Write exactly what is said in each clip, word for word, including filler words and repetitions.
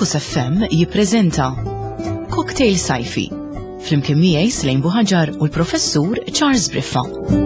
Campus F M jippreżenta Cocktail Sajfi flimkien miegħi Slejn Buħaġar u l-Professur Charles Briffa.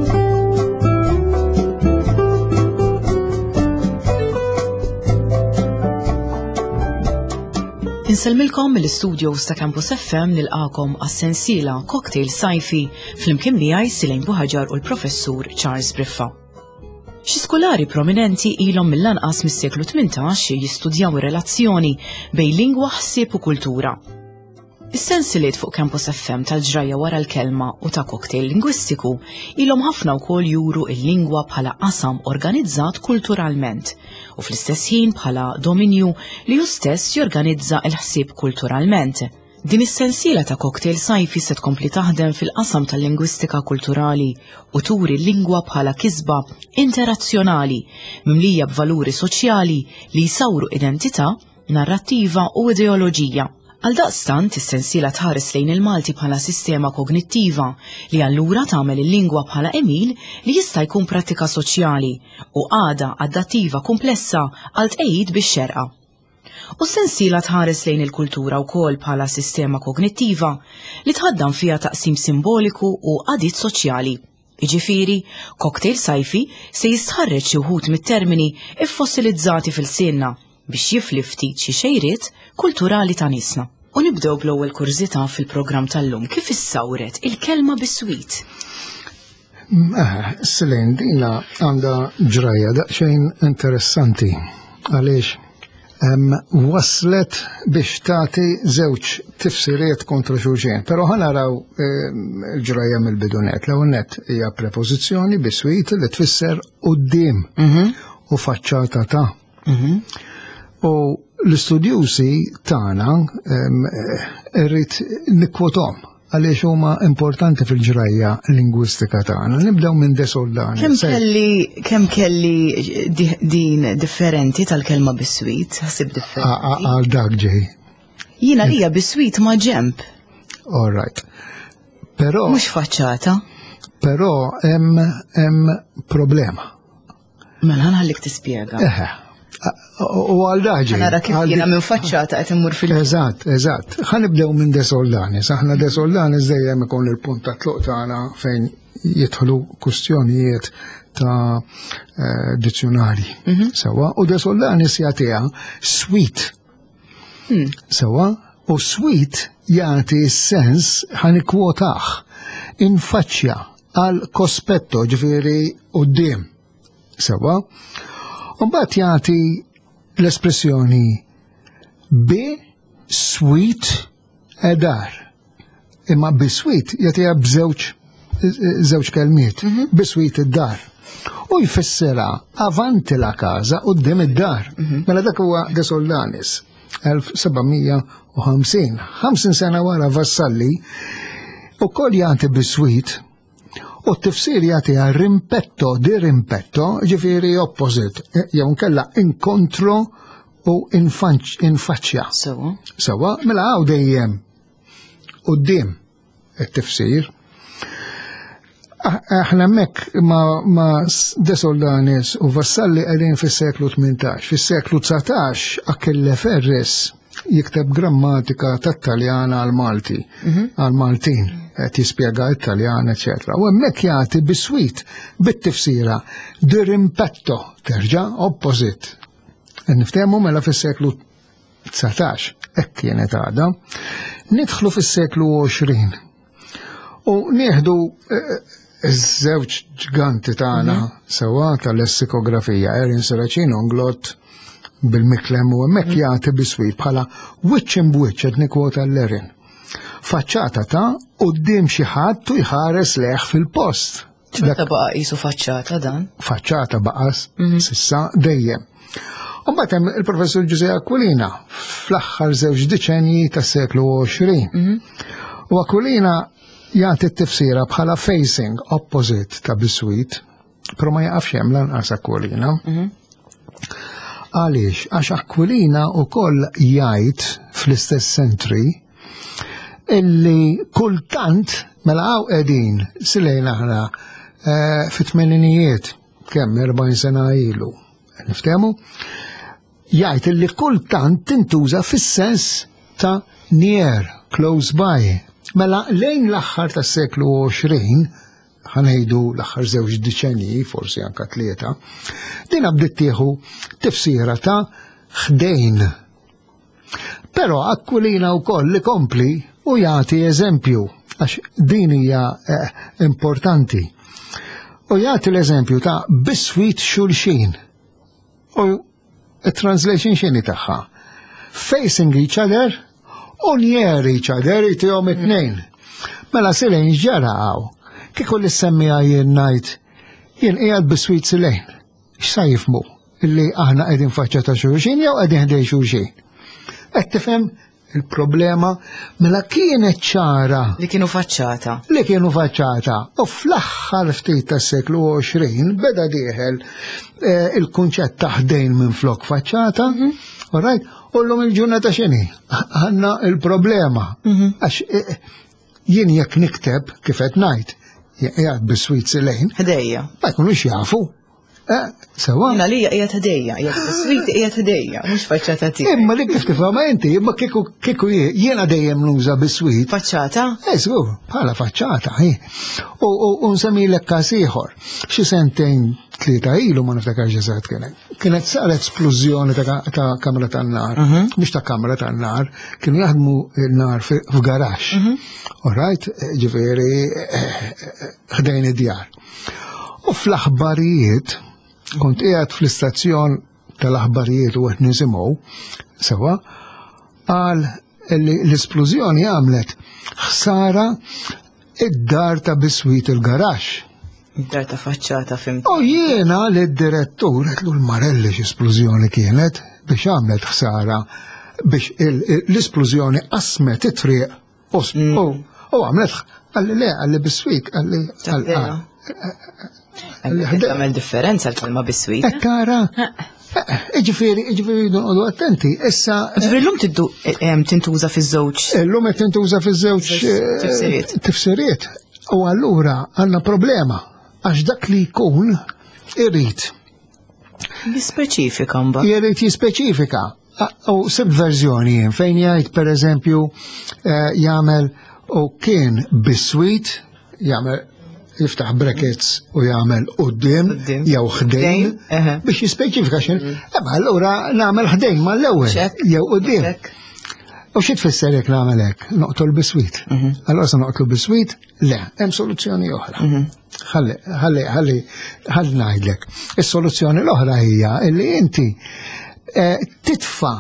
Inselmilkom mill-istudios ta' Campus F M nilqakom għas-sensiela Cocktail Sajfi flimkien miegħi Slejn Buħaġar u l-Professur Charles Briffa. Xi skolari prominenti ilhom mill-anqas mis-seklu tmintax jistudjaw ir-relazzjoni bejn lingwa, ħsieb u kultura. Is-sensieliet fuq Campus F M tal-ġrajja wara l-kelma u ta' cocktail lingwistiku ilhom ħafna wkoll juru l-lingwa bħala qasam organizzat kulturalment u fl-istess ħin bħala dominju li hu stess jorganizza l-ħsieb kulturalment. Din is-sensiela ta' cocktail sajfi se tkompli taħdem fil-qasam tal-lingwistika kulturali u turi l-lingwa bħala kisba interazzjonali mimlija b'valuri soċjali li jsawru identità, narrattiva u ideoloġija. Għaldaqstant is-sensiela tħares lejn il-Malti bħala sistema kognittiva li allura tagħmel il-lingwa bħala emil li jista' jkun prattika soċjali u għada adattiva komplessa għal tqejjid bix-xerqa. U s-sensiela tħares lejn il-kultura wkoll bħala sistema kognittiva li tħaddam fiha taqsim simboliku u għadiet soċjali. Jiġifieri, cocktail sajfi se jistħarreġ xi wħud mit-termini iffossilizzati fil-sinna biex jifli ftit xi xejriet kulturali ta' niesna. U nibdew bl-ewwel kurżità fil-programm tal-lum kif issawret il-kelma bis-swit. Slejn dinha għandha ġrajja daqsxejn interessanti għaliex Um, waslet biex tagħti żewġ tifsiriet kontra xulxin, però ħanaraw l-ġrajja um, mill-bidunet. L-ewwel nett hija prepożizzjoni biswit li tfisser quddiem mm-hmm. u faċċata ta'. Mm-hmm. U l-istudjusi tagħna um, irrid nikkwotom għaliex huma importanti fil-ġrajja lingwistika tagħna. Nibdew minn De Soldani. Kemm kelli kemm kelli din differenti tal-kelma bis-swit, ħsib differenti. Għal dak ġej. Jiena hija bis-swit ma' ġemp. All right. Però mhux faċċata. Però hemm hemm problema. Mela ħanħallik tispjega. Eħe. U għal daġi. Nara kif jiena minn faċċata qed immur fil- Eżatt, eżatt. Ħanibdew minn De Soldani. Aħna De Soldani dejjem ikun il-punt ta' tluq tagħna fejn jidħlu kwistjonijiet ta' dizzjonarji. Sewa, u De Soldani jagħtiha sweet. Sewa, u sweet jagħti s-sens ħanikwotah infaċċja għal kospetto ġifieri quddiem. Sewa, u mbagħad jagħti l-espressjoni bi sweet edar. Imma bi sweet jagħtiha b'żewġ żewġ kelmiet, mm-hmm. bi sweet id-dar. U jfissirha avanti la casa quddiem id-dar. Mm-hmm. Mela dak huwa De Soldanis, elf sebgħmija u ħamsin. ħamsin sena wara Vassalli ukoll jagħti bi sweet. U t-tifsir jagħtiha rimpetto di rimpetto, ġifieri opposite, jew nkella inkontro u infaċċja. Sewa. Sewa, mela hawn dejjem quddiem it-tifsir. Aħna hemmhekk ma' De Soldanis u Vassalli qegħdin fis-seklu tmintax. Fis-seklu tsatax Achille Ferris jikteb grammatika tat-Taljana għal Malti, għal Maltin. Tispjega Italjan, eccetera. U hemmhekk jagħti biswit bit-tifsira di rimpetto terġa' opposite. Niftehmu mela fis-seklu tsatax, hekk kienet għadha, nidħlu fis-seklu għoxrin. U nieħdu iż-żewġ ġganti tagħna sewwa tal-lessikografija, Erin Saracino Nglot bil-Miklem u hemmhekk jagħti biswit bħala wiċċ imbuċċ qed nikkwota l-Erin. Faċċata ta' quddiem xi ħadd u jħares leħ fil-post. Meta baqa' qisu faċċata dan? Faċċata baqas sissa dejjem. U mbagħad hemm il-Professur Giuseppe Aquilina fl-aħħar żewġ deċenji tas-seklu għoxrin. U Aquilina jagħti t-tifsira bħala facing opposite ta' biswit, però ma jaqafx hemm lanqas Aquilina. Għaliex għax Aquilina wkoll jgħid fl-istess century illi kultant mela hawn qegħdin silejn aħna fit-tmeninijiet kemm erbgħin sena ilu. Niftehmu? jgħid li kultant tintuża fis-sens ta' near, close by. Mela lejn l-aħħar tas-seklu għoxrin, ħanejdu l-aħħar żewġ diċenji, forsi anka tlieta, din bdiet tieħu tifsira ta' ħdejn. Però Aquilina wkoll li kompli u jagħti eżempju, għax din hija eh, importanti. U jagħti l-eżempju ta' biswit xulxin. U it-translation x'inhi tagħha? Facing each other u near each other jtihom it-tnejn. Mela silejn ġaraw. Kieku li semmija jien ngħid jien qiegħed biswit silejn. X'sa jifmu? Illi aħna qegħdin faċċa ta' xulxin jew qegħdin ħdej xulxin. Qed tifhem il-problema mela kienet ċara. Li kienu faċċata. Li kienu faċċata. U fl-aħħar ftit tas-seklu għoxrin beda dieħel eh, il-kunċett ta' ħdejn minn flok faċċata. Mm-hmm. All right? U llum il-ġurnata x'inhi? Għandna il-problema. Mm-hmm. Għax eh, jien jekk nikteb kif qed ngħid jgħad biswit silejn. Ħdejja. Ma jkunux jafu. Eh, sewa. Jina li jgħad ħdejja, jgħad biswit jgħad ħdejja, mhux faċċata tiegħek. Imma li kif tifhimha inti, imma kieku jiena dejjem nuża biswit. Faċċata? Eh, żgur, bħala faċċata, u nsemmilek każ ieħor. Xi sentejn tlieta ilu ma niftakarx eżatt kienet. Kienet sar esplużjoni ta' kamra tan-nar, mhux ta' kamra tan-nar, kienu jaħdmu n-nar f'garax. All right, ġifieri ħdejn id-djar. U fl-aħbarijiet, kont qiegħed fl-istazzjon tal-aħbarijiet u qed nisimgħu sewa, qal li l-esplużjoni għamlet ħsara id-dar ta' biswit il-garax. Id-dar ta' faċċata fimt. U jiena lid-direttur qed l-Marelli x'esplużjoni kienet biex għamlet ħsara biex l-esplużjoni qasmet it-triq u għamlet għalli le għalli biswit għalli għamel differenza l-kelma biswit. Ekkara, iġifiri, iġifiri dunqodu attenti, issa. Ġifiri l-lum tintuża fiż-żewġ. L-lum qed tintuża fiż-żewġ tifsiriet. U allura għandna problema għax dak li jkun irrid. Jispeċifika mbagħad. Jrid jispeċifika. U sibt verżjoni fejn jgħid pereżempju jagħmel u kien biswit, jagħmel jiftaħ brackets u jagħmel quddiem jew ħdejn biex jispeċifika x'in. Imma allura nagħmel ħdejn mal-ewwel jew quddiem. U xi tfisser jekk nagħmel hekk? Noqtol biswit. Allura se noqtlu biswit? Le, hemm soluzzjoni oħra. Ħalli ħalli ħalli ħalli ngħidlek. Is-soluzzjoni l-oħra hija li inti titfa'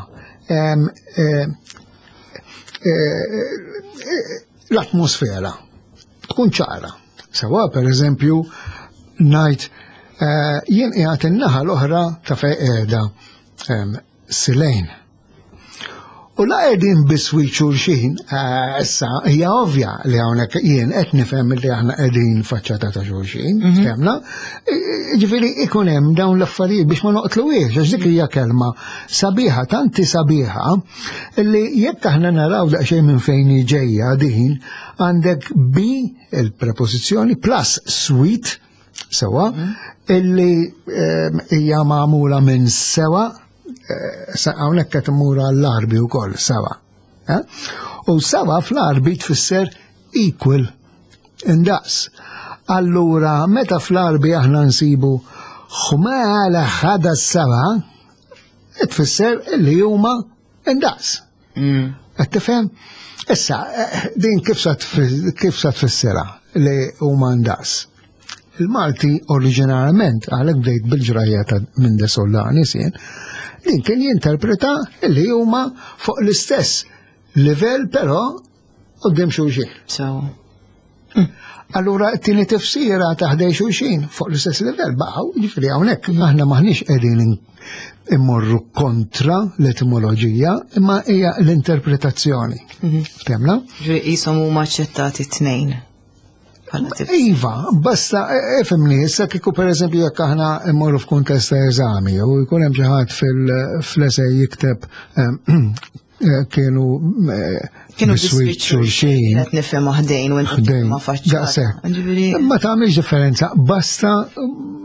l-atmosfera tkun ċara. Sewa per eżempju ngħid jien qiegħed in-naħa l-oħra ta' fejn qiegħda silejn. U la qegħdin biswit xulxin, issa hija ovvja li hawnhekk jien qed nifhem li aħna qegħdin faċċata ta' xulxin, fehmna? Ġifieri ikun hemm dawn l-affarijiet biex ma noqtluhiex, għax dik hija kelma sabiħa, tanti sabiħa, li jekk aħna naraw daqsxejn minn fejn ġejja din, għandek bi il-prepożizzjoni plus sweet, sewa, illi hija magħmula minn sewa, hawnhekk qed immur għall-arbi wkoll sewa. U sewa fl-arbi tfisser equal, indaqs. Allura meta fl-arbi aħna nsibu ħmala ħada sewa, tfisser li huma indaqs. Qed tifhem? Issa, din kif sa tfissirha li huma indaqs. Il-Malti oriġinarment għalhekk bdejt bil-ġrajja ta' minn de Sollani sien, din kien jinterpreta li huma fuq l-istess livell però quddiem xulxin. Allura t-tieni tifsira ta' ħdej xulxin fuq l-istess livell baqgħu, jiġifieri hawnhekk aħna maħniex qegħdin immorru kontra l-etimoloġija, imma hija l-interpretazzjoni. Ftemna? Ġifieri qishom huma aċċettati t-tnejn. Iva, basta efemni, issa kieku per eżempju jekk aħna immorru f'kuntest ta' eżami u jkun hemm xi ħadd fil-esej jikteb kienu kienu biswit xulxin. Qed nifhem ħdejn u inti ma faċċata. Ma tagħmilx differenza, basta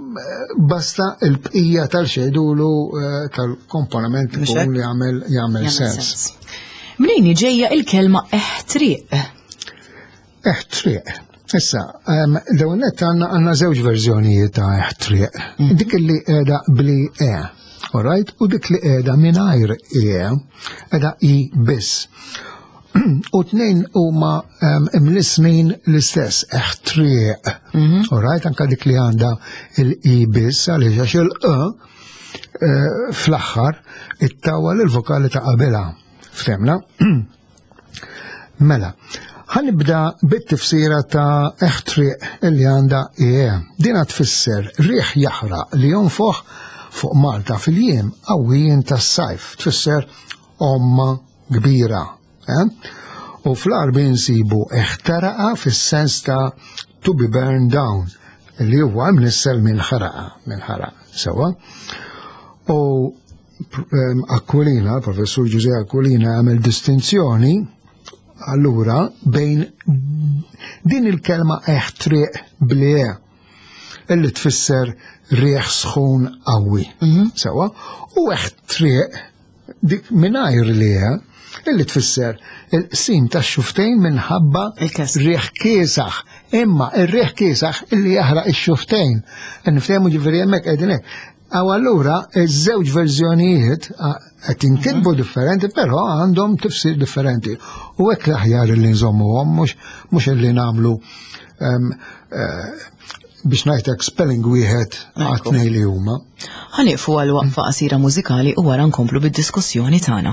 basta il-bqija tal-xedulu tal-komponament ikun li jagħmel sens. Mnejn ġejja il-kelma eħtriq? Eħtriq. Issa, dawnet għandna żewġ verżjonijiet ta' eħtriq. Dik li qiegħda bli e, all right? U dik li qiegħda mingħajr e, qiegħda i biss. U tnejn huma imlismin l-istess, eħtriq. All right? Anka dik li għandha il-i biss għaliex għax il-e fl-aħħar ittawal il-vokali ta' qabelha. Ftemna? Mela, ħanibda bit-tifsira ta' eħtriq li għandha e. Dina tfisser riħ jaħraq li jonfoħ fuq Malta fil-jiem qawwijin tas-sajf. Tfisser omma kbira. U fl-arbi nsibu eħtaraqa fis-sens ta' to be burned down, li huwa mnissel minn ħaraqa, minn ħaraq, sewa. U Aquilina, professur Giuseppe Aquilina għamel distinzjoni allura bejn din il-kelma eħtriq blie illi tfisser rieħ sħun qawwi, sewa, u eħtriq dik mingħajr liha illi tfisser il-qsim tax-xuftejn minħabba rieħ kiesaħ, imma ir-rieħ kiesaħ illi jaħraq ix-xuftejn. Niftehmu ġifieri hemmhekk qegħdin hekk. Aw allura iż-żewġ verżjonijiet qed jinkitbu differenti, però għandhom tifsir differenti. U hekk l-aħjar illi nżommuhom mhux mhux illi nagħmlu biex ngħidlek spelling wieħed għat-tnejn li huma. Ħanieqfu għal waqfa qasira mużikali u wara nkomplu bid-diskussjoni tagħna.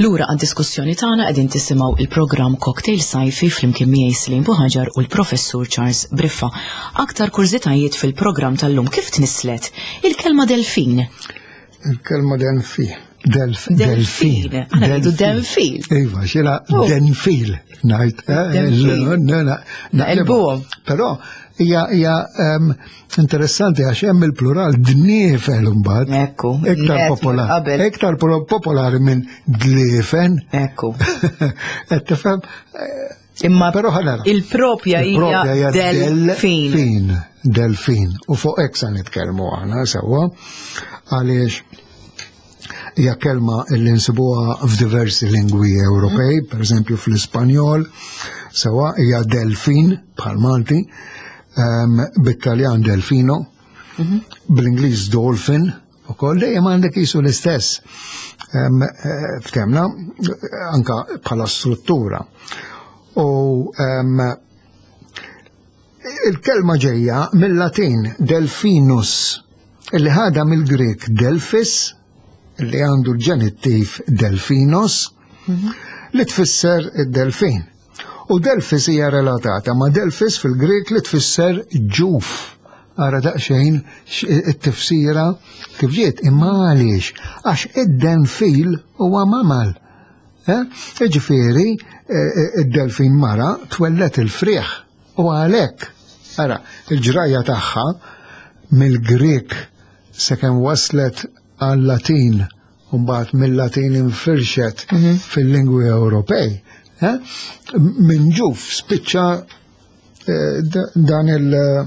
Lura għad-diskussjoni tagħna qegħdin tisimgħu il-programm Cocktail Sajfi flimkien miegħi Silejn Buħaġar u l-Professur Charles Briffa. Aktar kurzitajiet fil-programm tal-lum kif tnislet il-kelma delfin? Il-kelma delfin. Delf, delfin. Għana għidu delfin. Iva, xila denfil. Najt. Naqilbuhom. Però hija hija interessanti għax hemm il-plural dniefel imbagħad. Ekku. Iktar popolari. Iktar popolari minn dliefen. Ekku. Qed tifhem? Imma però ħanara. Il-propja hija delfin. Delfin. Delfin. U fuq hekk se nitkellmu aħna sewwa għaliex hija kelma li nsibuha f'diversi lingwi Ewropej, pereżempju fl-Ispanjol, sewwa hija delfin bħal Malti, bit-Taljan delfino, bl-Ingliż dolphin, ukoll dejjem għandek qisu l-istess. F'temna anka bħala struttura. U il-kelma ġejja mill-Latin delfinus, illi ħada mill-Grek delfis, li għandu l-ġenittiv delfinos, li tfisser id-delfin. U delfis hija relatata ma' delfis fil-Grek li tfisser ġuf. Ara daqsxejn it-tifsira kif ġiet imma għaliex għax id-denfil huwa mamal. Ġifieri id-delfin mara twellet il-frieħ u għalhekk ara il-ġrajja tagħha mill-Grek sakemm waslet għal-Latin, u mbagħad mill-Latin infirxet fil-lingwi Ewropej. Minn ġuf spiċċa dan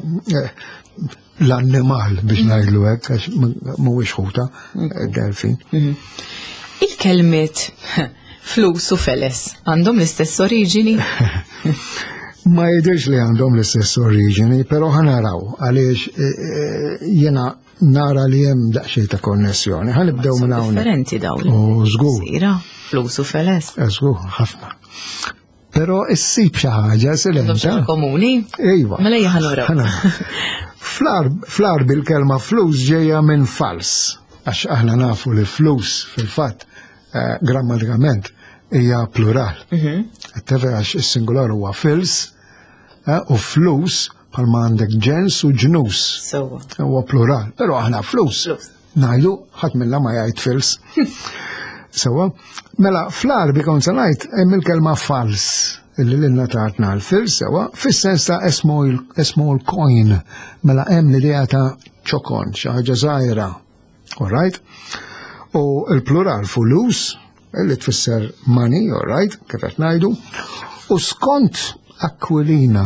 l-annimal biex ngħidlu hekk għax mhuwiex ħuta delfin. Il-kelmiet flus u feles għandhom l-istess oriġini? Ma jidhirx li għandhom l-istess oriġini, però ħanaraw għaliex jiena nara li hemm daqsxejn ta' konnessjoni. Ħanibdew minn hawn. Differenti dawn. U żgur. Sira, flus u feles. Żgur, ħafna. Però issib xi ħaġa silenta. Komuni? Iva. Mela hija ħanura. Fl-arb il-kelma flus ġejja minn fals. Għax aħna nafu li flus fil-fatt grammatikament hija plural. Qed għax is-singular huwa fils u flus bħalma għandek ġens u ġnus. Sewa. Huwa plural, però aħna flus. Ngħidu ħadd minnha ma jgħid fils. Sewa, mela fl-arbi kont se ngħid hemm il-kelma fals illi lilna tatna l-fils sewa fis-sens ta' small coin. Mela hemm l-idea ta' ċokon, xi ħaġa żgħira. All right? U l-plural fulus illi tfisser money, all right, kif qed ngħidu. U skont Aquilina,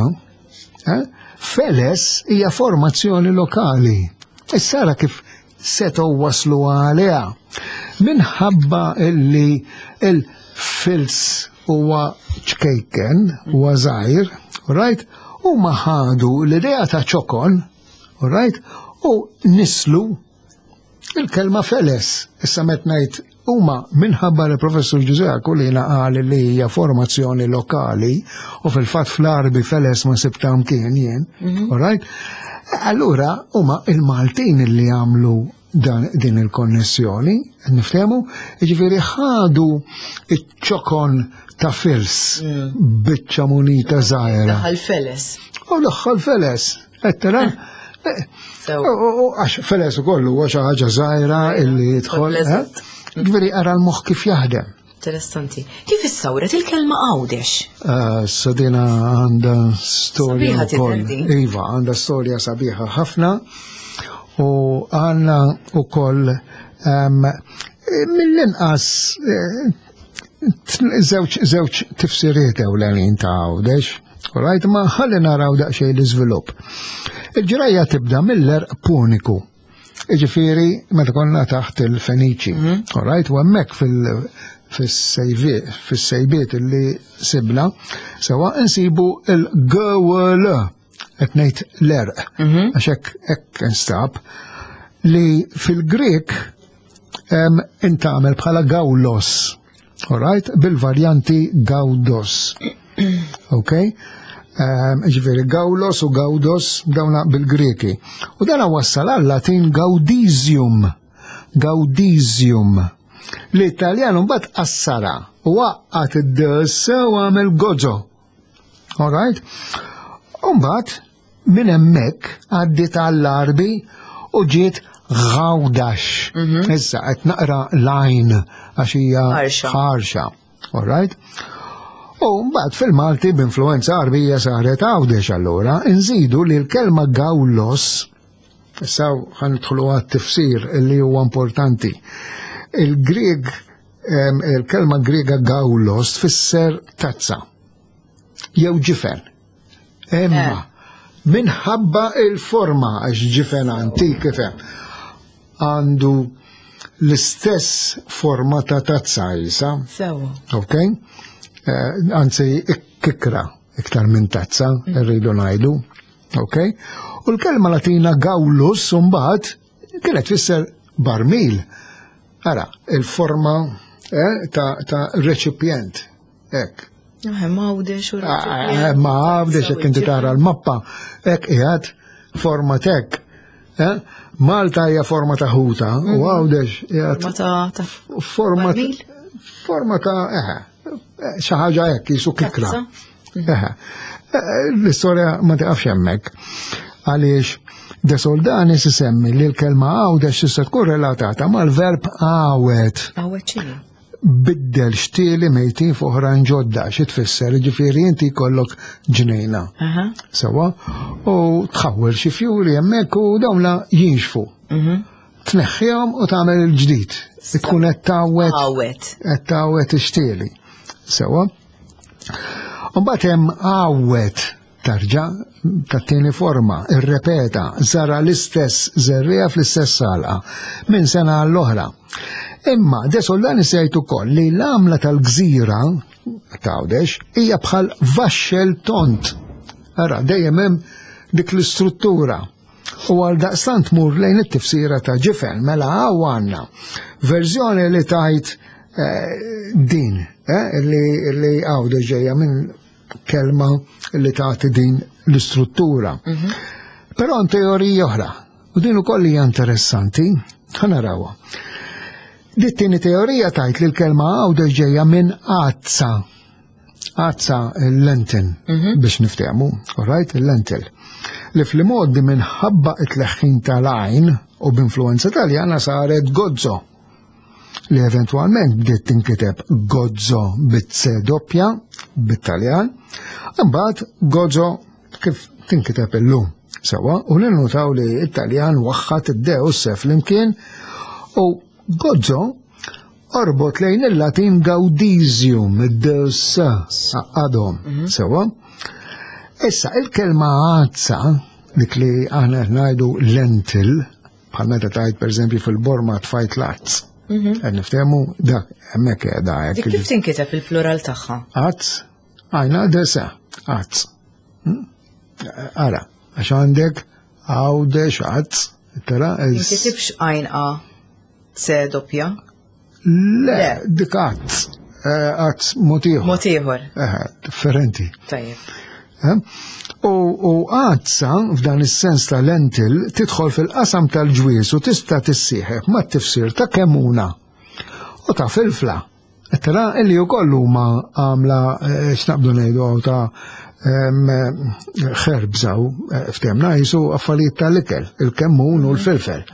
feles hija formazzjoni lokali. Issara kif setgħu waslu għaliha. Minħabba illi il-fils huwa ċkejken, huwa żgħir, right? Huma ħadu l-idea ta' ċokon, right? U nislu il-kelma feles. Issa met ngħid huma minħabba li professur Giuseppe Aquilina qal li hija formazzjoni lokali u fil-fatt fl-arbi feles ma sibtam kien jien, all right? Allura huma il-Maltin li għamlu din il-konnessjoni, niftehmu, jiġifieri ħadu iċ-ċokon ta' fils biċċa munita żgħira. Daħal feles. U daħħal feles. Qed tara? Għax feles ukoll huwa xi ħaġa żgħira illi jidħol. Ġveri ara l-moħ kif jaħdem. Interessanti. Kif issawret il-kelma għawdex? Sadina għanda storja ukoll. Iva, għanda storja sabiħa ħafna u għanna ukoll mill-inqas żewġ tifsiriet ewlenin ta' għawdex. Alright, ma ħalli naraw daqsxejn l-iżvilupp. Il-ġrajja tibda mill-erq puniku. Iġifieri meta konna taħt il-Feniċi, all right, u hemmhekk fis-sejbiet illi sibna, sewa nsibu il-gawal, qed ngħid l-erq, għax hekk instab, li fil-Grek intamel bħala gawlos, all right, bil-varjanti gawdos. Okay? Ġifiri, gawlos u gawdos dawna bil-Greki. U dana wassal għal-Latin gaudisium. Gaudisium. L-Italjan mbagħad qassara u waqqat id-ds u għamel gozo. All right? Mbagħad minn hemmhekk għaddiet għall-Arbi u ġiet Gawdax. Issa qed naqra lajn għax hija ħarxa. All right? U mbagħad fil-Malti b'influenza Arbija saret Gawdex allura inżidu li l-kelma Gawlos issa ħanidħlu għat-tifsir li huwa importanti. Il-Grieg il-kelma Griega Gawlos tfisser tazza jew ġifen. Imma minħabba il-forma għax ġifen antik ifhem għandu l-istess forma ta' tazza jisa. Sewa. Ok? Anzi kikra iktar minn tazza, rridu ngħidu. Ok? U l-kelma Latina Gawlus mbagħad kienet tfisser barmil. Ara, il-forma ta' ta' reċipjent. Hekk. Ma għawdex u Ma għawdex jekk inti tara l-mappa, hekk qiegħed forma tek. Malta hija forma ta' ħuta u għawdex qiegħed forma forma ta' eħe xi ħaġa hekk jisu kikra. L-istorja ma tiqafx hemmhekk għaliex De Soldani sisemmi li l-kelma għawdex tista' tkun relatata mal-verb għawet. Għawet x'inhi? Biddel xtieli mejtin f'oħrajn ġodda xi tfisser ġifieri inti jkollok ġnejna. Sewa u tħawwel xi fjuri hemmhekk u dawna jinxfu. Tneħħihom u tagħmel il-ġdid. Tkun qed tawwet qed tawwet ix-xtieli. Sewa. Mbagħad hemm għawet tarġa' tat-tieni forma, irrepeta, żara l-istess żerriegħa fl-istess salqa minn sena għall-oħra. Imma De Soldani sejt ukoll li l-għamla tal-gżira Gawdex hija bħal vaxxel tont. Ara dejjem hemm dik l-istruttura. U għal daqstant mur lejn it-tifsira ta' ġifen mela hawn għandna verżjoni li tajt din li Gawdex ġejja minn kelma li tagħti din l-istruttura. Però teorija oħra u din ukoll hija interessanti, ħanarawha. Dit-tieni teorija tajt li l-kelma Gawdex ġejja minn azza. Azza l-lentin biex niftehmu, alright, il-lentil. Li fl-modi minħabba it-tleħħin tal-għajn u b'influenza Taljana saret gozzo. Li eventwalment bdiet tinkiteb gozzo bit-se doppja bit-Taljan, imbagħad gozzo kif tinkiteb illum. Sewa, u ninnotaw li t-Taljan waħħat id-de u s-se flimkien u Gozzo orbot lejn il-Latin Gaudisium, id-s għadhom, sewa. Issa il-kelma għazza, dik li aħna ngħidu lentil, bħal meta tajt pereżempju fil-Borma tfajt l-azz. Qed niftehmu dak hemmhekk qiegħda hekk. Dik kif tinkiteb il-plural tagħha? Azz, għajna desa, azz. Ara, għax għandek Gawdex azz, tara. Tinkitibx għajnqa se doppja? Le, dik għazz. Għazz motiħor. Motiħor. Differenti. Tajjeb. U għazza, f'dan is-sens ta' lentil, tidħol fil-qasam tal-ġwies u tista' tissieħeb ma' tifsir ta' kemuna u ta' filfla. Tara illi wkoll huma għamla x'naqbdu ngħidu ta' ħerbżaw ftemna jisu affarijiet tal-ikel, il-kemmun u l-filfel.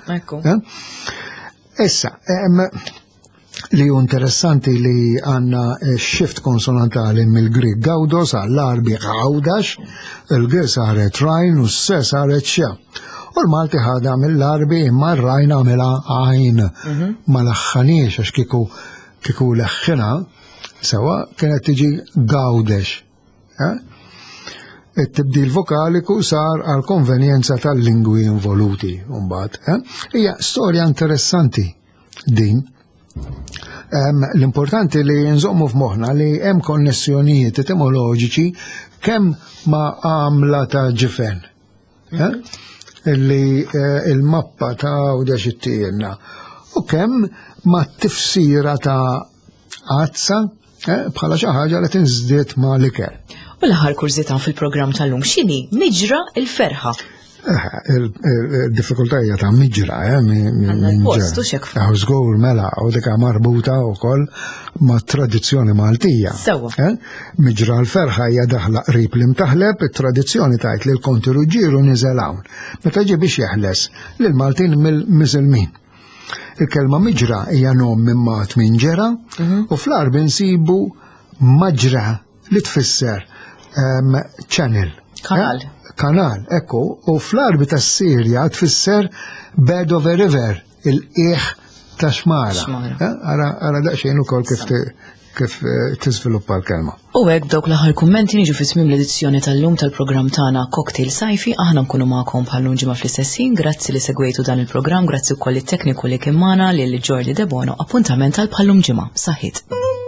Issa, li hu interessanti li għandna shift konsonantali mill-Grieg Gawdos għall-Arbi Gawdax, il-G saret rajn u s-se saret xe. U l-Malti ħadha mill-Arbi imma r-rajn għamela għajn ma laħħaniex għax kiku kiku leħħina sewa kienet tiġi Gawdex. it-tibdil vokaliku sar għal konvenjenza tal-lingwi involuti. Mbagħad, hija storja interessanti din. L-importanti li nżommu f'moħħna li hemm konnessjonijiet etimoloġiċi kemm ma' għamla ta' ġifen. Illi il-mappa ta' Gawdex ittielna. U kemm ma' tifsira ta' għazza bħala xi ħaġa li tinżdied ma' l-ikel. U l-aħħar kurżità fil-programm tal-lum x'inhi miġra il-ferħa. Il-diffikultajja ta' miġra, minn ġra. Żgur mela, u dika marbuta wkoll ma' tradizzjoni Maltija. Miġra l-ferħa hija daħla qrib li mtaħleb, it-tradizzjoni tajt li l-konti ruġġieru niżel hawn. Meta ġie biex jeħles lil Maltin mill-Miżilmin. Il-kelma miġra hija nom minn mat minn ġera u fl-arbi nsibu maġra li tfisser channel. Kanal. Kanal, ekku, u fl-arbi tas Sirja tfisser bed of a river, il-qiegħ ta' xmara. Ara daqsxejn ukoll kif kif tiżviluppa l-kelma. U hekk dawk l-aħħar kummenti niġu fi tmiem l-edizzjoni tal-lum tal-programm tagħna Cocktail Sajfi, aħna nkunu magħkom bħal ġimgħa fl-istessin, grazzi li segwejtu dan il-programm, grazzi wkoll it-tekniku li kien magħna lil Jordi Debono, appuntament għal bħallum ġimgħa. Saħħit.